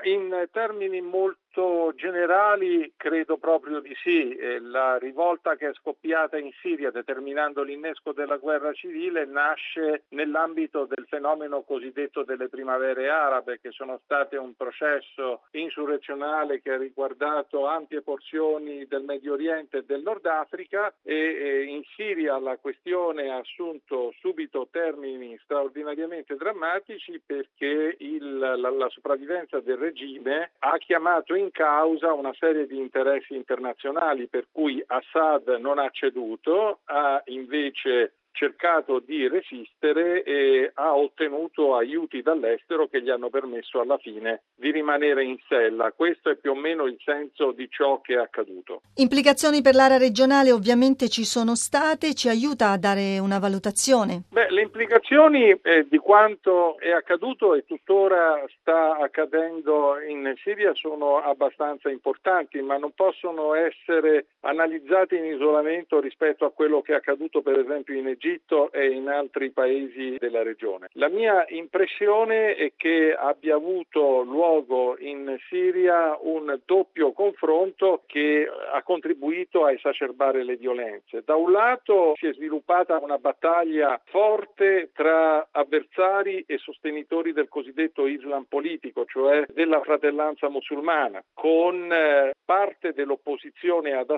In termini molto generali credo proprio di sì. La rivolta che è scoppiata in Siria determinando l'innesco della guerra civile nasce nell'ambito del fenomeno cosiddetto delle primavere arabe, che sono state un processo insurrezionale che ha riguardato ampie porzioni del Medio Oriente e del Nord Africa, e in Siria la questione ha assunto subito termini straordinariamente drammatici perché la sopravvivenza del regime ha chiamato in causa una serie di interessi internazionali, per cui Assad non ha ceduto, ha invece cercato di resistere e ha ottenuto aiuti dall'estero che gli hanno permesso alla fine di rimanere in sella. Questo è più o meno il senso di ciò che è accaduto. Implicazioni per l'area regionale ovviamente ci sono state, ci aiuta a dare una valutazione? Le implicazioni di quanto è accaduto e tuttora sta accadendo in Siria sono abbastanza importanti, ma non possono essere analizzate in isolamento rispetto a quello che è accaduto per esempio in Egitto e in altri paesi della regione. La mia impressione è che abbia avuto luogo in Siria un doppio confronto che ha contribuito a esacerbare le violenze. Da un lato si è sviluppata una battaglia forte tra avversari e sostenitori del cosiddetto Islam politico, cioè della fratellanza musulmana, con parte dell'opposizione ad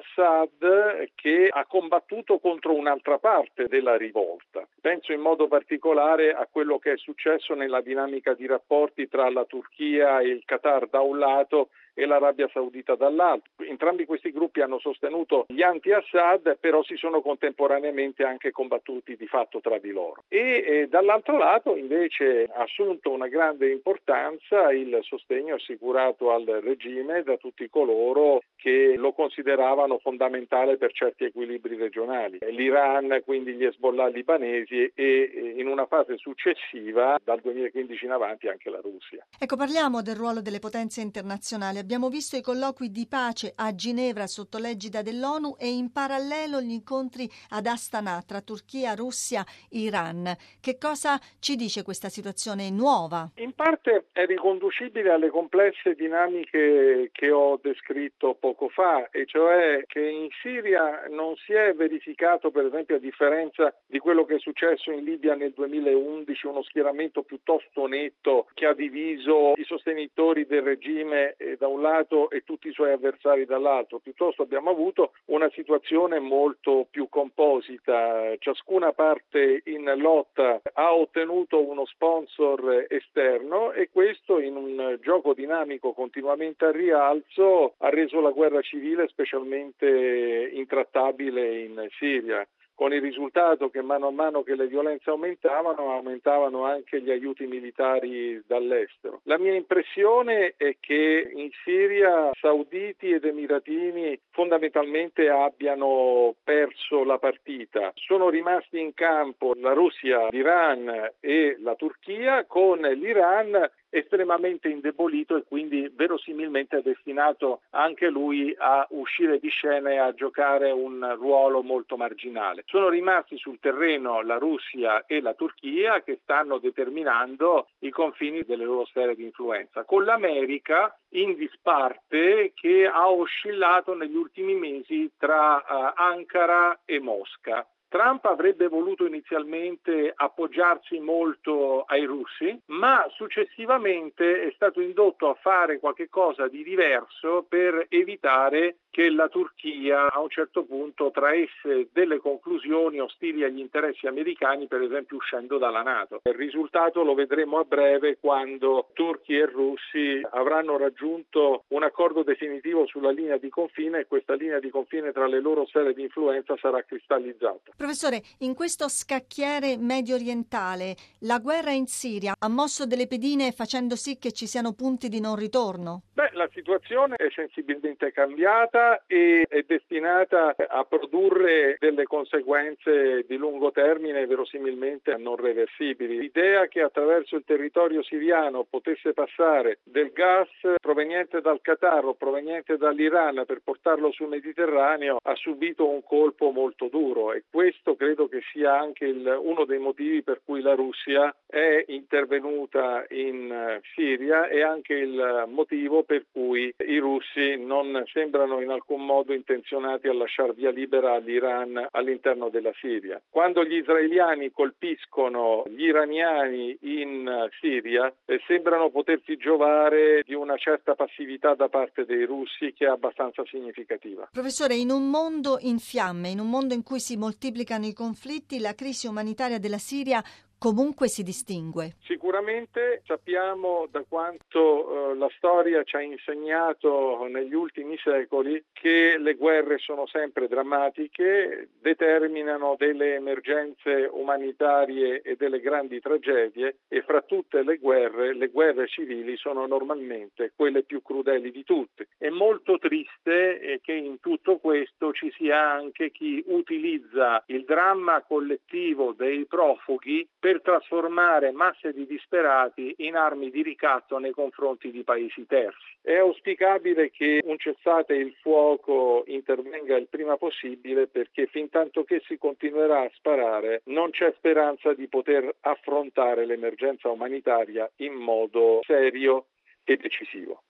Assad che ha combattuto contro un'altra parte della rivolta. Penso in modo particolare a quello che è successo nella dinamica di rapporti tra la Turchia e il Qatar da un lato e l'Arabia Saudita dall'altro. Entrambi questi gruppi hanno sostenuto gli anti-Assad, però si sono contemporaneamente anche combattuti di fatto tra di loro. E dall'altro lato invece ha assunto una grande importanza il sostegno assicurato al regime da tutti coloro che lo consideravano fondamentale per certi equilibri regionali. L'Iran, quindi gli Hezbollah libanesi e in una fase successiva, dal 2015 in avanti, anche la Russia. Ecco, parliamo del ruolo delle potenze internazionali. Abbiamo visto i colloqui di pace a Ginevra sotto l'egida dell'ONU e in parallelo gli incontri ad Astana tra Turchia, Russia, Iran. Che cosa ci dice questa situazione nuova? In parte è riconducibile alle complesse dinamiche che ho descritto poco fa, e cioè che in Siria non si è verificato, per esempio, a differenza di quello che è successo in Libia nel 2011, uno schieramento piuttosto netto che ha diviso i sostenitori del regime da un lato e tutti i suoi avversari dall'altro. Piuttosto abbiamo avuto una situazione molto più composita. Ciascuna parte in lotta ha ottenuto uno sponsor esterno e questo, in un gioco dinamico continuamente a rialzo, ha reso la guerra civile specialmente intrattabile in Siria, con il risultato che mano a mano che le violenze aumentavano anche gli aiuti militari dall'estero. La mia impressione è che in Siria sauditi ed emiratini fondamentalmente abbiano perso la partita. Sono rimasti in campo la Russia, l'Iran e la Turchia, con l'Iran estremamente indebolito e quindi verosimilmente è destinato anche lui a uscire di scena e a giocare un ruolo molto marginale. Sono rimasti sul terreno la Russia e la Turchia che stanno determinando i confini delle loro sfere di influenza, con l'America in disparte che ha oscillato negli ultimi mesi tra Ankara e Mosca. Trump avrebbe voluto inizialmente appoggiarsi molto ai russi, ma successivamente è stato indotto a fare qualche cosa di diverso per evitare che la Turchia a un certo punto traesse delle conclusioni ostili agli interessi americani, per esempio uscendo dalla NATO. Il risultato lo vedremo a breve quando turchi e russi avranno raggiunto un accordo definitivo sulla linea di confine e questa linea di confine tra le loro sfere di influenza sarà cristallizzata. Professore, in questo scacchiere medio orientale, la guerra in Siria ha mosso delle pedine facendo sì che ci siano punti di non ritorno? La situazione è sensibilmente cambiata e è destinata a produrre delle conseguenze di lungo termine verosimilmente non reversibili. L'idea che attraverso il territorio siriano potesse passare del gas proveniente dal Qatar o proveniente dall'Iran per portarlo sul Mediterraneo ha subito un colpo molto duro, e questo credo che sia anche uno dei motivi per cui la Russia è intervenuta in Siria, e anche il motivo per cui i russi non sembrano in alcun modo intenzionati a lasciare via libera all'Iran all'interno della Siria. Quando gli israeliani colpiscono gli iraniani in Siria, sembrano potersi giovare di una certa passività da parte dei russi che è abbastanza significativa. Professore, in un mondo in fiamme, in un mondo in cui si moltiplicano i conflitti, la crisi umanitaria della Siria comunque si distingue. Sicuramente sappiamo da quanto la storia ci ha insegnato negli ultimi secoli che le guerre sono sempre drammatiche, determinano delle emergenze umanitarie e delle grandi tragedie, e fra tutte le guerre civili sono normalmente quelle più crudeli di tutte. È molto triste che in tutto questo ci sia anche chi utilizza il dramma collettivo dei profughi per trasformare masse di disperati in armi di ricatto nei confronti di paesi terzi. È auspicabile che un cessate il fuoco intervenga il prima possibile, perché fintanto che si continuerà a sparare non c'è speranza di poter affrontare l'emergenza umanitaria in modo serio e decisivo.